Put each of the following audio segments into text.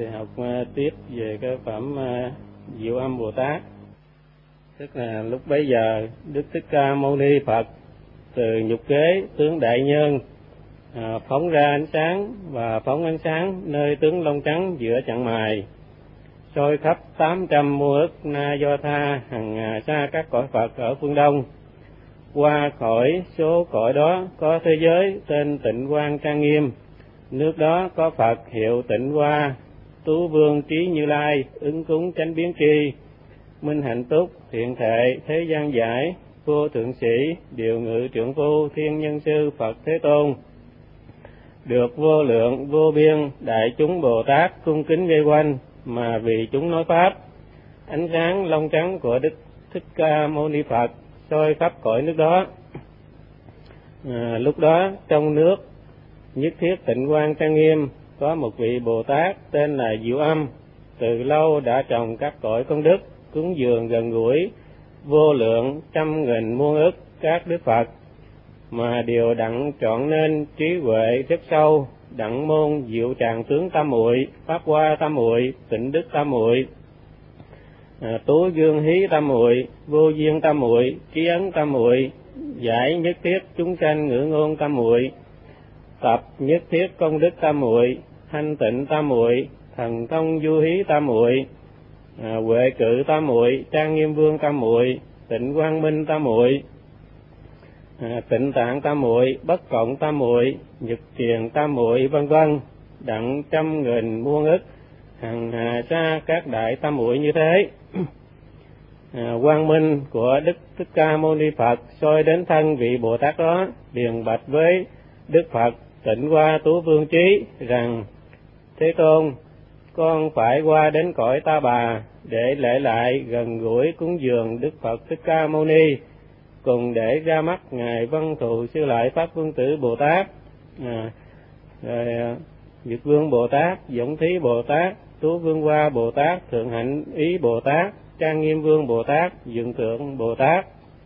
học tiếp về cái phẩm Diệu Âm Bồ Tát. Tức là lúc bấy giờ Đức Thích Ca Mâu Ni Phật từ nhục kế tướng đại nhân phóng ra ánh sáng và phóng ánh sáng nơi tướng lông trắng giữa chặng mày, soi khắp 800 muôn ức na do tha hằng xa các cõi Phật ở phương Đông. Qua khỏi số cõi đó có thế giới tên Tịnh Quang trang nghiêm, nước đó có Phật hiệu Tịnh Hoa, Tú Vương Trí Như Lai, ứng cúng chánh biến tri, minh hạnh túc, thiện thệ, thế gian giải, vô thượng sĩ, điều ngự trưởng phu, thiên nhân sư Phật Thế Tôn, được vô lượng vô biên đại chúng Bồ Tát cung kính vây quanh mà vì chúng nói pháp. Ánh sáng lông trắng của Đức Thích Ca Mâu Ni Phật soi khắp cõi nước đó. Lúc đó trong nước nhất thiết Tịnh Quang trang nghiêm có một vị Bồ Tát tên là Diệu Âm, từ lâu đã trồng các cõi công đức, cúng dường gần gũi vô lượng trăm nghìn muôn ức các đức Phật, mà đều đặng chọn nên trí huệ rất sâu, đặng môn diệu tràng tướng tam muội, pháp hoa tam muội, tịnh đức tam muội, tú dương hí tam muội, vô duyên tam muội, trí ấn tam muội, giải nhất thiết chúng sanh ngữ ngôn tam muội, tập nhất thiết công đức tam muội, thanh tịnh tam muội, thần thông du hí tam muội, huệ cự tam muội, trang nghiêm vương tam muội, tịnh quang minh tam muội, tịnh tạng tam muội, bất cộng tam muội, nhật tiền tam muội, vân vân, đặng trăm nghìn muôn ức hằng hà sa các đại tam muội như thế. Quang minh của Đức Thích Ca Mâu Ni Phật soi đến thân vị Bồ Tát đó, liền bạch với Đức Phật Tịnh Hoa Tú Vương Trí rằng: Thế Tôn, con phải qua đến cõi Ta Bà để lễ lại gần gũi cúng dường Đức Phật Thích Ca Mâu Ni, cùng để ra mắt ngài Văn Thù Sư Lợi Pháp Vương Tử Bồ Tát, Dực Vương Bồ Tát, Dũng Thí Bồ Tát, Tú Vương Hoa Bồ Tát, Thượng Hạnh Ý Bồ Tát, Trang Nghiêm Vương Bồ Tát, Dượng Tượng Bồ Tát.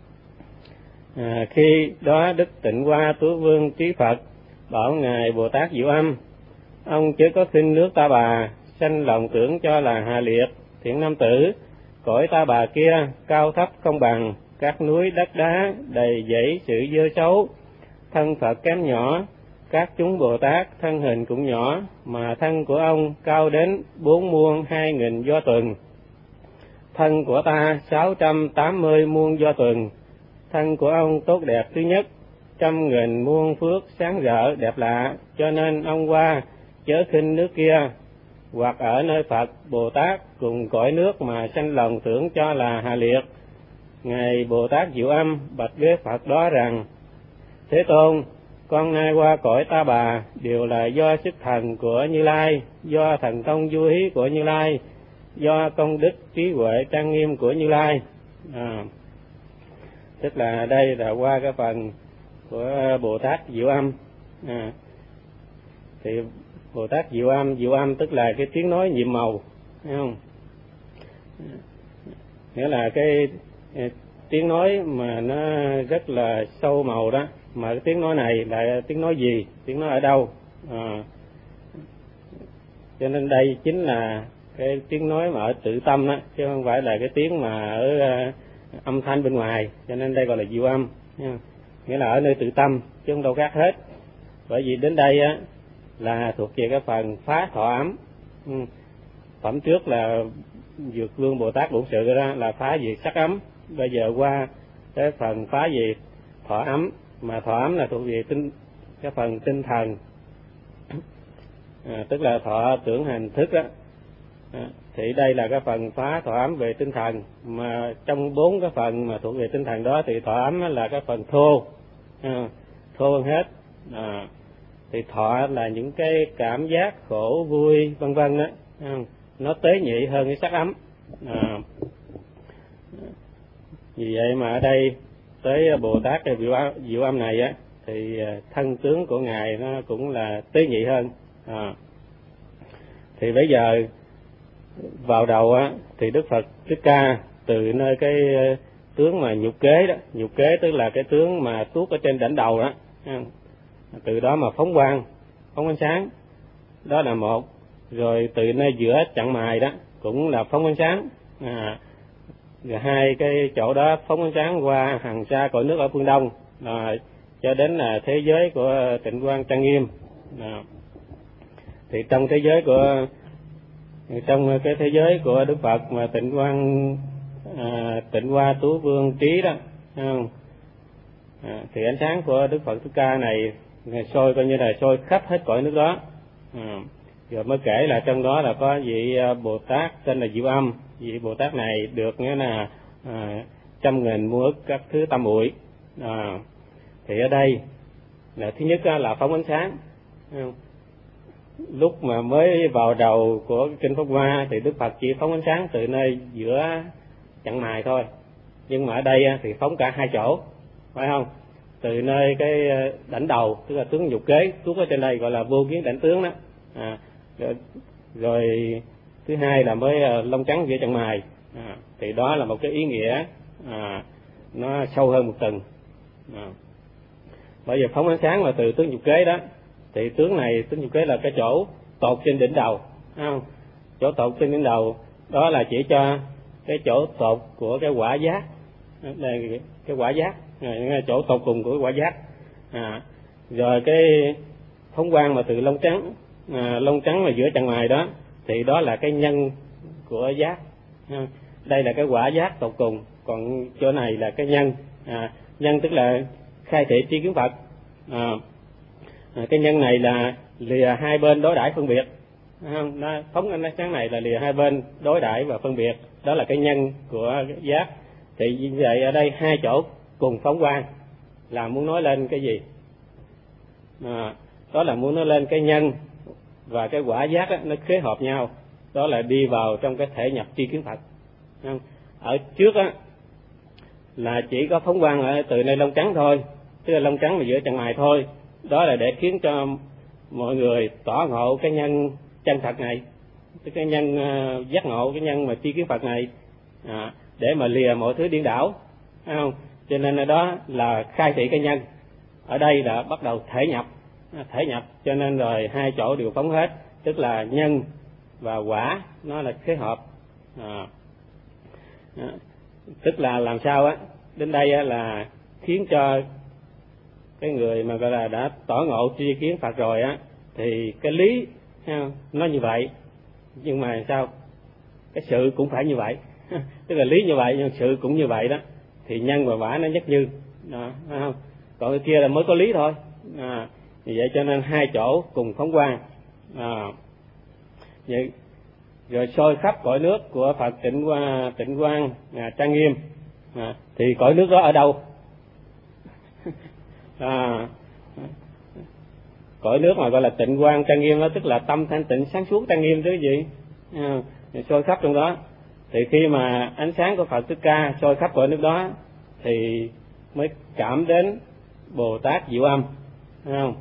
Khi đó Đức Tịnh Hoa Tú Vương Trí Phật bảo ngài Bồ Tát Diệu Âm: ông chớ có khinh nước Ta Bà, sanh lòng tưởng cho là hạ liệt, thiện nam tử. Cõi Ta Bà kia cao thấp không bằng, các núi đất đá đầy dẫy sự dơ xấu, thân Phật kém nhỏ, các chúng Bồ Tát thân hình cũng nhỏ, mà thân của ông cao đến 4 muôn 2.000 do tuần. Thân của ta 680 muôn do tuần. Thân của ông tốt đẹp thứ nhất, 100.000 muôn phước sáng rỡ đẹp lạ, cho nên ông qua chớ khinh nước kia, hoặc ở nơi Phật Bồ Tát cùng cõi nước mà sanh lòng tưởng cho là hạ liệt. Ngài Bồ Tát Diệu Âm bạch với Phật đó rằng: Thế Tôn, con nay qua cõi Ta Bà đều là do sức thần của Như Lai, do thần thông du hí của Như Lai, do công đức trí huệ trang nghiêm của Như Lai. Tức là đây là qua cái phần của Bồ Tát Diệu Âm. Thì Bồ Tát Diệu Âm tức là cái tiếng nói nhiệm màu, thấy không? Nghĩa là cái tiếng nói mà nó rất là sâu màu đó, mà cái tiếng nói này là tiếng nói gì, tiếng nói ở đâu. Cho nên đây chính là cái tiếng nói mà ở tự tâm đó, chứ không phải là cái tiếng mà ở âm thanh bên ngoài. Cho nên đây gọi là Diệu Âm, nghĩa là ở nơi tự tâm chứ không đâu khác hết. Bởi vì đến đây á là thuộc về cái phần phá thọ ấm. Phẩm trước là Dược Vương Bồ Tát Bổn Sự ra là phá về sắc ấm, bây giờ qua cái phần phá về thọ ấm, mà thọ ấm là thuộc về cái phần tinh thần, tức là thọ tưởng hành thức á. Thì đây là cái phần phá thọ ấm về tinh thần, mà trong 4 cái phần mà thuộc về tinh thần đó thì thọ ấm là cái phần thô, thô hơn hết. Thì thọ là những cái cảm giác khổ vui vân vân đó, nó tế nhị hơn cái sắc ấm. Vì vậy mà ở đây tới Bồ Tát Diệu Âm này á, thì thân tướng của ngài nó cũng là tế nhị hơn. Thì bây giờ vào đầu á thì Đức Phật Thích Ca từ nơi cái tướng mà nhục kế đó, nhục kế tức là cái tướng mà tuốt ở trên đỉnh đầu đó, từ đó mà phóng quang, phóng ánh sáng, đó là một. rồi từ nơi giữa chặng mài đó cũng là phóng ánh sáng, rồi hai cái chỗ đó phóng ánh sáng qua hàng xa cõi nước ở phương đông, cho đến là thế giới của Tịnh Quang Trang Nghiêm. Thì trong cái thế giới của Đức Phật mà Tịnh Hoa Tú Vương Trí đó, thì ánh sáng của Đức Phật Thích Ca này soi coi như là soi khắp hết cõi nước đó. Rồi mới kể là trong đó là có vị Bồ Tát tên là Diệu Âm. Vị Bồ Tát này được nghĩa là 100.000 muôn ức các thứ tam muội. Thì ở đây là thứ nhất là phóng ánh sáng. Lúc mà mới vào đầu của kinh Pháp Hoa thì Đức Phật chỉ phóng ánh sáng từ nơi giữa chặng mài thôi, nhưng mà ở đây thì phóng cả hai chỗ, phải không? Từ nơi cái đảnh đầu, tức là tướng nhục kế, tuốt ở trên đây gọi là vô kiến đảnh tướng đó. Rồi thứ hai là mới lông trắng giữa chặng mài, thì đó là một cái ý nghĩa nó sâu hơn một tầng. Bây giờ phóng ánh sáng là từ tướng nhục kế đó, thì tướng nhục kế là cái chỗ tột trên đỉnh đầu, không? Chỗ tột trên đỉnh đầu đó là chỉ cho cái chỗ tột của cái quả giác, đây cái quả giác, chỗ tột cùng của quả giác. Rồi cái phóng quang mà từ lông trắng mà giữa chặng mài đó, thì đó là cái nhân của giác. Đây là cái quả giác tột cùng, còn chỗ này là cái nhân. Nhân tức là khai thị tri kiến Phật. Cái nhân này là lìa hai bên đối đãi phân biệt, nó phóng ánh sáng này là lìa hai bên đối đãi và phân biệt, đó là cái nhân của giác. Thì như vậy ở đây hai chỗ cùng phóng quang là muốn nói lên cái gì? Đó là muốn nói lên cái nhân và cái quả giác đó, nó khế hợp nhau, đó là đi vào trong cái thể nhập tri kiến Phật. Ở trước á là chỉ có phóng quang ở từ nơi lông trắng thôi, tức là lông trắng mà giữa chặng mài thôi, đó là để khiến cho mọi người tỏ ngộ cái nhân chân thật này, cái nhân giác ngộ, cái nhân mà tri kiến Phật này, để mà lìa mọi thứ điên đảo, phải không? Cho nên đó là khai thị cái nhân. Ở đây là bắt đầu thể nhập, cho nên rồi hai chỗ đều phóng hết, tức là nhân và quả nó là khế hợp. Tức là làm sao á, đến đây là khiến cho cái người mà gọi là đã tỏ ngộ tri kiến Phật rồi á, thì cái lý nó như vậy, nhưng mà sao cái sự cũng phải như vậy. Tức là lý như vậy nhưng sự cũng như vậy đó, thì nhân và quả nó nhất như đó, phải không? Còn cái kia là mới có lý thôi. Vì vậy cho nên hai chỗ cùng phóng quang. Vậy rồi soi khắp cõi nước của Phật Tịnh Quang Trang Nghiêm. Thì cõi nước đó ở đâu? Cõi nước mà gọi là Tịnh Quang Trang Nghiêm đó, tức là tâm thanh tịnh sáng suốt trang nghiêm chứ gì. Soi khắp trong đó, thì khi mà ánh sáng của Phật Thích Ca soi khắp cõi nước đó thì mới cảm đến Bồ Tát Diệu Âm, thấy không?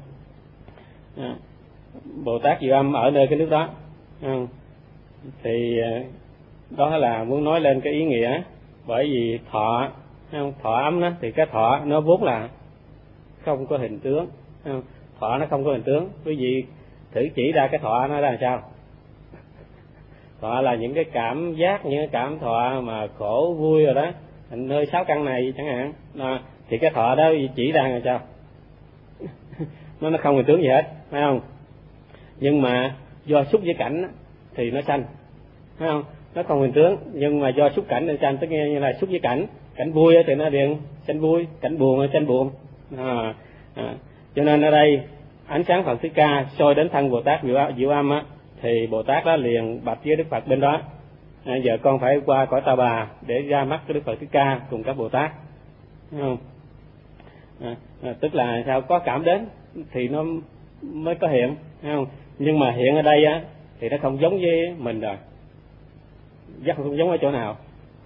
Bồ Tát Diệu Âm ở nơi cái nước đó, thì đó là muốn nói lên cái ý nghĩa. Bởi vì thọ ấm đó, thì cái thọ nó vốn là không có hình tướng, thọ nó không có hình tướng. Quý vị thử chỉ ra cái thọ nó là sao? Thọ là những cái cảm giác, những cái cảm thọ mà khổ vui rồi đó, nơi sáu căn này chẳng hạn, thì cái thọ đó chỉ ra là sao? nó không hình tướng gì hết, phải không? Nhưng mà do xúc với cảnh thì nó sanh, phải không? Nó không hình tướng, nhưng mà do xúc cảnh nên sanh, tức như là xúc với cảnh vui thì nó liền sanh vui, cảnh buồn thì sanh buồn. Cho nên ở đây ánh sáng Phật Thích Ca soi đến thân Bồ Tát Diệu Âm á, thì Bồ Tát đó liền bạch với Đức Phật bên đó: giờ con phải qua cõi Ta Bà để ra mắt cái Đức Phật Thích Ca cùng các Bồ Tát, thấy không? Tức là sao? Có cảm đến thì nó mới có hiện, thấy không? Nhưng mà hiện ở đây á thì nó không giống với mình rồi, giác không giống ở chỗ nào.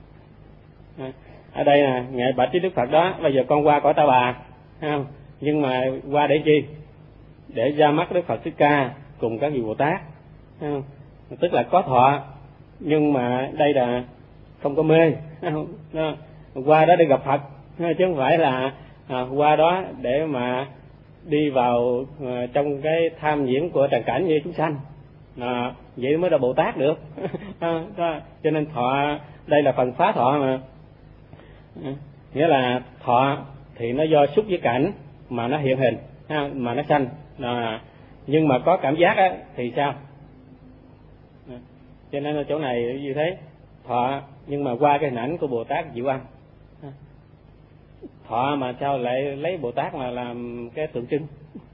Ở đây là ngài bạch với Đức Phật đó: bây giờ con qua cõi Ta Bà, thấy không? Nhưng mà qua để chi? Để ra mắt Đức Phật Thích Ca cùng các vị Bồ Tát, thấy không? Tức là có thọ, nhưng mà đây là không có mê, thấy không? Qua đó để gặp Phật, chứ không phải là qua đó để mà đi vào trong cái tham nhiễm của trần cảnh như chúng sanh. vậy mới là Bồ Tát được. Cho nên thọ đây là phần phá thọ mà. Nghĩa là thọ thì nó do xúc với cảnh mà nó hiện hình, mà nó sanh, nhưng mà có cảm giác á, thì sao? Cho nên ở chỗ này như thế, thọ nhưng mà qua cái hình ảnh của Bồ Tát Diệu Âm. Thọ mà sao lại lấy Bồ Tát mà làm cái tượng trưng?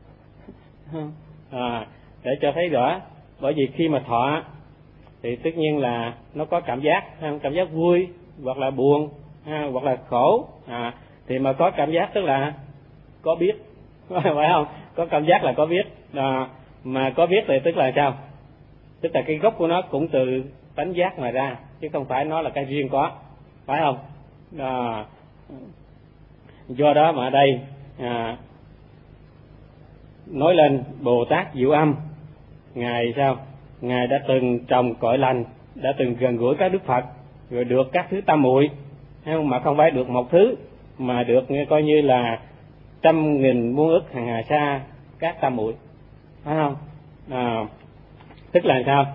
Để cho thấy rõ, bởi vì khi mà thọ thì tất nhiên là nó có cảm giác, cảm giác vui hoặc là buồn, hoặc là khổ, thì mà có cảm giác tức là có biết, phải không? Có cảm giác là có biết, mà có biết thì tức là sao? Tức là cái gốc của nó cũng từ tánh giác mà ra, chứ không phải nó là cái riêng có, phải không? Do đó mà ở đây nói lên Bồ Tát Diệu Âm, ngài sao? Ngài đã từng trồng cội lành, đã từng gần gũi các đức Phật, rồi được các thứ tam muội, mà không phải được một thứ, mà được coi như là trăm nghìn muôn ức hàng hà sa các tam muội, phải không? Tức là sao?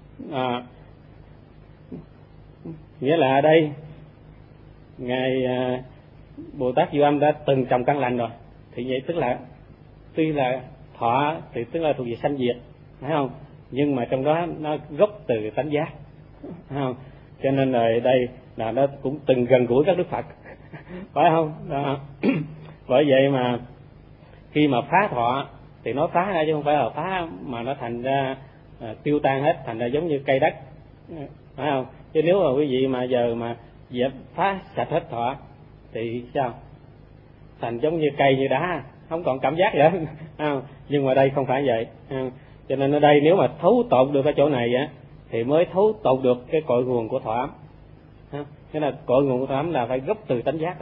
Nghĩa là ở đây ngài Bồ Tát Diệu Âm đã từng trồng căn lành rồi, thì vậy tức là tuy là thọ thì tức là thuộc về sanh diệt, phải không? Nhưng mà trong đó nó gốc từ tánh giác, phải không? Cho nên là đây là nó cũng từng gần gũi các đức Phật, phải không? Bởi vậy mà khi mà phá thọ thì nó phá ra chứ không phải là phá mà nó thành ra tiêu tan hết, thành ra giống như cây đất, phải không? Chứ nếu mà quý vị mà giờ mà dẹp phá sạch hết thọ thì sao? Thành giống như cây như đá, không còn cảm giác nữa. Nhưng mà đây không phải vậy. Cho nên ở đây nếu mà thấu tột được cái chỗ này á, thì mới thấu tột được cái cội nguồn của thọ ấm. Cái là cội nguồn của thọ ấm là phải gốc từ tánh giác đó.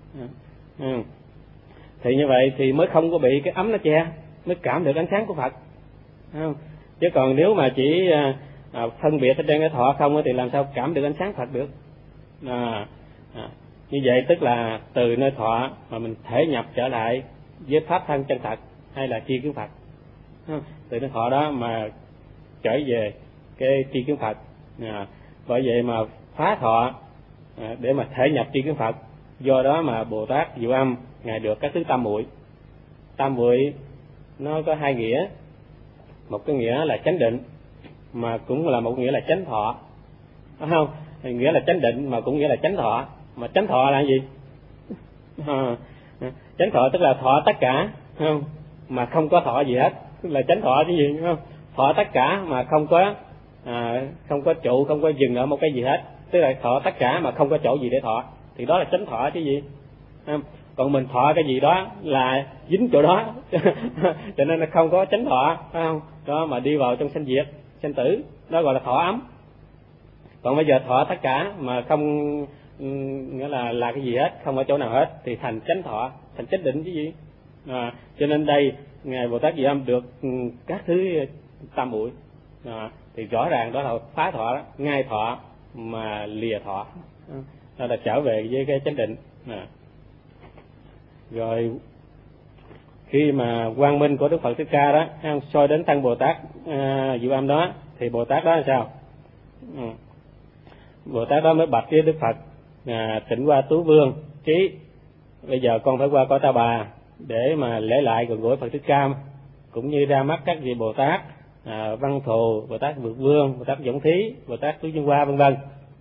Thì như vậy thì mới không có bị cái ấm nó che, mới cảm được ánh sáng của Phật. Chứ còn nếu mà chỉ phân biệt ở trên cái thọ không thì làm sao cảm được ánh sáng Phật được. Như vậy tức là từ nơi thọ mà mình thể nhập trở lại với pháp thân chân thật hay là tri kiến Phật. Từ nơi thọ đó mà trở về cái tri kiến Phật. Bởi vậy mà phá thọ để mà thể nhập tri kiến Phật. Do đó mà Bồ Tát Diệu Âm ngài được các thứ tam muội. Tam muội nó có hai nghĩa, một cái nghĩa là chánh định mà cũng là một nghĩa là chánh thọ, phải không? Thì nghĩa là chánh định mà cũng nghĩa là chánh thọ. Mà chánh thọ là gì? Chánh thọ tức là thọ tất cả, không? Mà không có thọ gì hết, tức là chánh thọ chứ gì, không? Thọ tất cả mà không có trụ, không có dừng ở một cái gì hết, tức là thọ tất cả mà không có chỗ gì để thọ, thì đó là chánh thọ chứ gì. Còn mình thọ cái gì đó là dính chỗ đó, cho nên nó không có chánh thọ, phải không? Đó mà đi vào trong sanh diệt, sanh tử, đó gọi là thọ ấm. Còn bây giờ thọ tất cả mà không, nghĩa là cái gì hết, không ở chỗ nào hết, thì thành chánh thọ, thành chánh định chứ gì. Cho nên đây ngài Bồ Tát Diệu Âm được các thứ tam muội, thì rõ ràng đó là phá thọ đó, ngay thọ mà lìa thọ, đó là trở về với cái chánh định. Rồi khi mà quang minh của Đức Phật Thích Ca đó soi đến thân Bồ Tát Diệu Âm đó, thì Bồ Tát đó là sao? Bồ Tát đó mới bạch với Đức Phật: Tịnh Hoa Tú Vương trí, bây giờ con phải qua cõi Ta Bà để mà lễ lại gần gũi Phật Thích Ca, cũng như ra mắt các vị Bồ Tát Văn Thù, Bồ Tát Vượt Vương, Bồ Tát Dũng Thí, Bồ Tát Tú Dương Hoa, vân vân.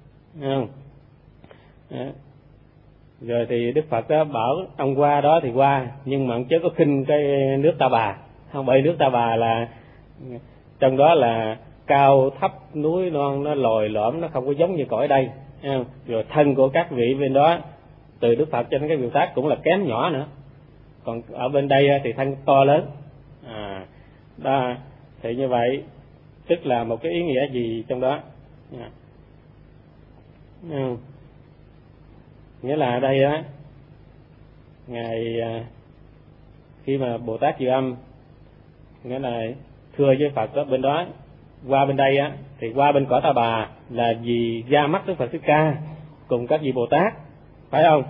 Rồi thì Đức Phật đó bảo ông qua đó thì qua, nhưng mà ông chớ có khinh cái nước Ta Bà, không? Bởi nước Ta Bà là trong đó là cao thấp, núi non, nó lồi lõm, nó không có giống như cõi đây. Rồi thân của các vị bên đó từ Đức Phật cho đến cái Bồ Tát cũng là kém nhỏ nữa, còn ở bên đây thì thân to lớn. Đó, thì như vậy tức là một cái ý nghĩa gì trong đó. Nghĩa là ở đây á, ngài khi mà Bồ Tát Diệu Âm nghĩa là thưa với Phật đó, bên đó qua bên đây á, thì qua bên cõi Ta Bà là vì ra mắt Đức Phật Thích Ca cùng các vị Bồ Tát, phải không?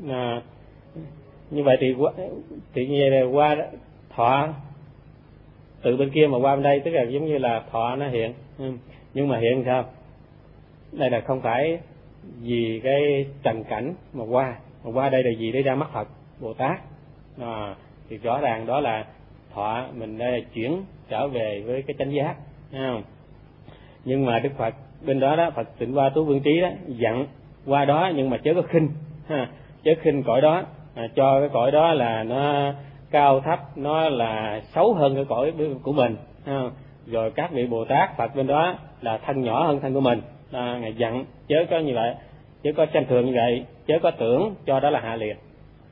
Như vậy thì như vậy là qua thọ từ bên kia mà qua bên đây, tức là giống như là thọ nó hiện. Nhưng mà hiện sao? Đây là không phải vì cái trần cảnh mà qua đây là vì để ra mắt Phật Bồ Tát. Thì rõ ràng đó là thọ mình đây chuyển trở về với cái chánh giác, thấy không? Nhưng mà Đức Phật bên đó Phật Tịnh Hoa Tú Vương Trí đó dặn qua đó, nhưng mà chớ có khinh, chớ khinh cõi đó, cho cái cõi đó là nó cao thấp, nó là xấu hơn cái cõi của mình. Rồi các vị Bồ Tát Phật bên đó là thân nhỏ hơn thân của mình. Ngài dặn chớ có như vậy, chớ có tranh thường như vậy, chớ có tưởng cho đó là hạ liệt.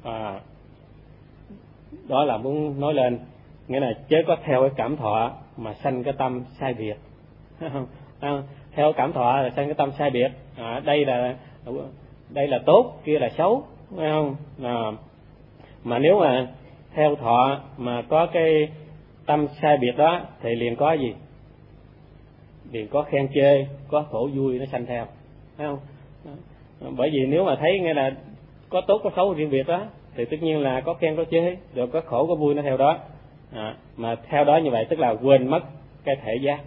Đó là muốn nói lên, nghĩa là chớ có theo cái cảm thọ mà sanh cái tâm sai biệt. Theo cảm thọ là sanh cái tâm sai biệt. Đây là tốt, kia là xấu, phải không? Mà nếu mà theo thọ mà có cái tâm sai biệt đó thì liền có gì? Liền có khen chê, có khổ vui nó sanh theo, phải không? Bởi vì nếu mà thấy nghĩa là có tốt có xấu riêng biệt đó thì tất nhiên là có khen có chê, rồi có khổ có vui nó theo đó. Mà theo đó như vậy tức là quên mất cái thể giác.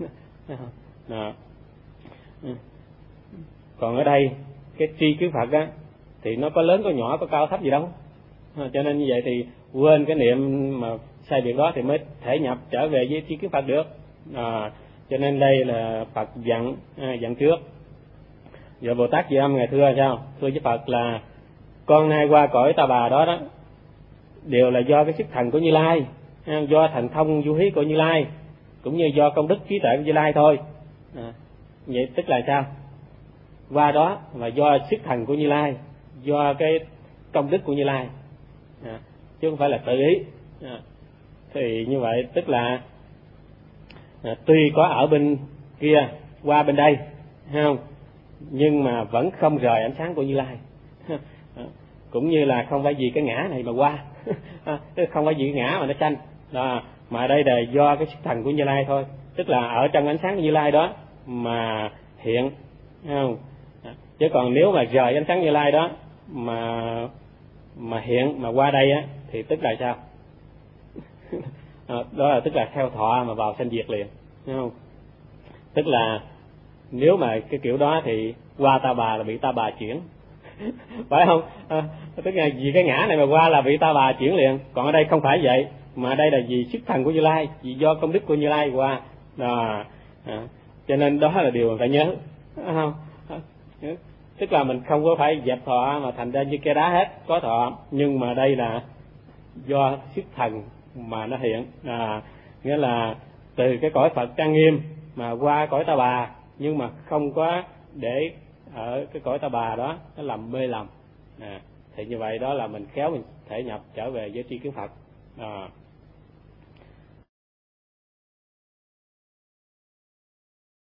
Còn ở đây cái tri kiến Phật á thì nó có lớn có nhỏ, có cao thấp gì đâu. Cho nên như vậy thì quên cái niệm mà sai biệt đó thì mới thể nhập trở về với tri kiến Phật được. Cho nên đây là Phật dặn trước. Giờ Bồ Tát Di Âm Ngài thưa sao? Thưa với Phật là con nay qua cõi Ta Bà đó đều là do cái sức thần của Như Lai, do thần thông du hí của Như Lai, cũng như do công đức trí tuệ của Như Lai thôi. Vậy tức là sao? Qua đó mà do sức thần của Như Lai, do cái công đức của Như Lai, chứ không phải là tự ý. Thì như vậy tức là tuy có ở bên kia qua bên đây, không, nhưng mà vẫn không rời ánh sáng của Như Lai. Cũng như là không phải vì cái ngã này mà qua, không phải vì cái ngã mà nó sanh, mà đây là do cái sức thần của Như Lai thôi. Tức là ở trong ánh sáng của Như Lai đó mà hiện, không? Chứ còn nếu mà rời ánh sáng Như Lai đó mà hiện mà qua đây á thì tức là sao? Đó là tức là theo thọ mà vào sanh diệt liền, thấy không? Tức là nếu mà cái kiểu đó thì qua Ta Bà là bị Ta Bà chuyển, phải không? Tức là vì cái ngã này mà qua là bị Ta Bà chuyển liền. Còn ở đây không phải vậy, mà đây là vì sức thần của Như Lai, vì do công đức của Như Lai qua. Cho nên đó là điều mình phải nhớ, không? Tức là mình không có phải dẹp thọ mà thành ra như cái đá hết, có thọ nhưng mà đây là do sức thần mà nó hiện. Nghĩa là từ cái cõi Phật trang nghiêm mà qua cõi Ta Bà, nhưng mà không có để ở cái cõi Ta Bà đó nó làm mê lầm. Thì như vậy đó là mình khéo mình thể nhập trở về với tri kiến Phật.